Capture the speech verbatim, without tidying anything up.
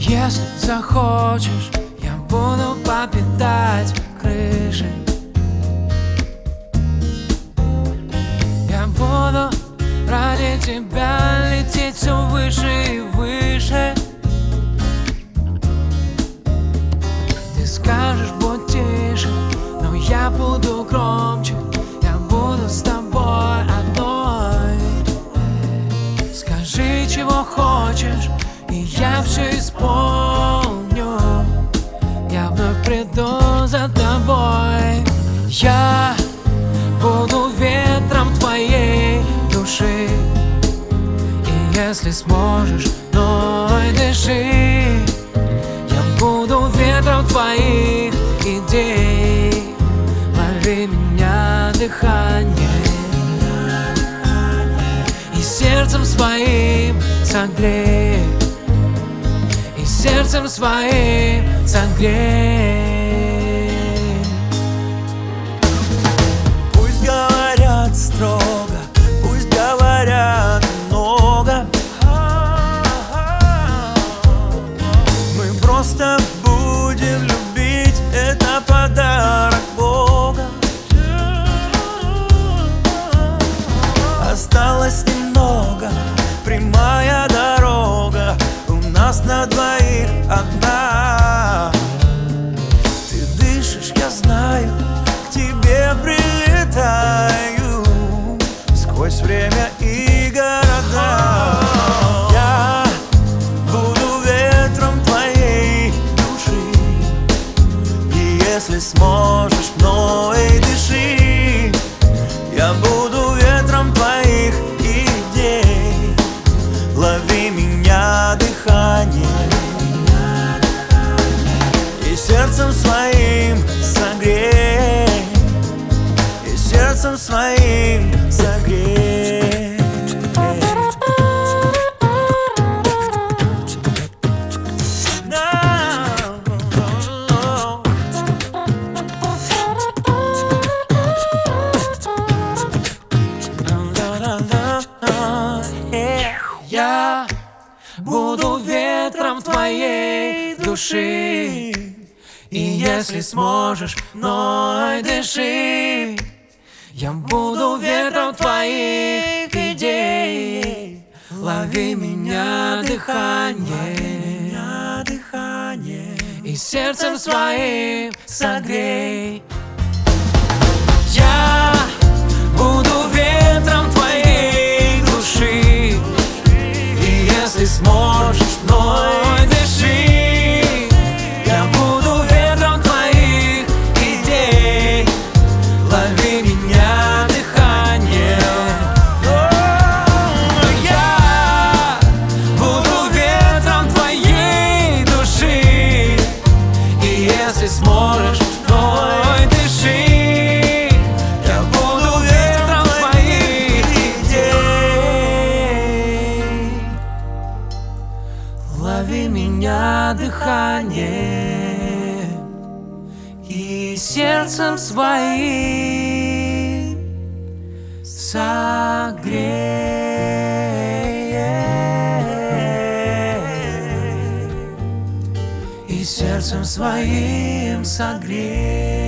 Если захочешь, я буду подпитать крыши. Я буду ради тебя лететь все выше и выше. Ты скажешь, будь тише, но я буду громче. Я буду с тобой одной. Скажи, чего хочешь, и я все исполню. Я вновь приду за тобой. Я буду ветром твоей души. И если сможешь, мной дыши. Я буду ветром твоих идей. Лови меня дыхание и сердцем своим согрей. И сердцем своим согрей. Пусть говорят строго, пусть говорят много, мы просто будем любить, это подарок Бога. Осталось немного, прямая дорога, у нас на двоих одна. Ты дышишь, я знаю, к тебе прилетаю сквозь время и города. Я буду ветром твоей души, и если сможешь, мной дыши. Я буду ветром твоих идей. Лови меня дыхание и сердцем своим согрей. И сердцем своим согрей. Я буду ветром твоей души. И если сможешь, мной дыши. Я буду ветром твоих идей. Лови меня дыхание и сердцем своим согрей. Я буду ветром твоей души. И если сможешь, мной дыши. Я буду ветром твоих идей. Лови меня дыхание. Я буду ветром твоей души. И если сможешь, мной дыши. Я буду ветром твоих идей. Лови меня дыхание и сердцем своим согрей. И сердцем своим согрей.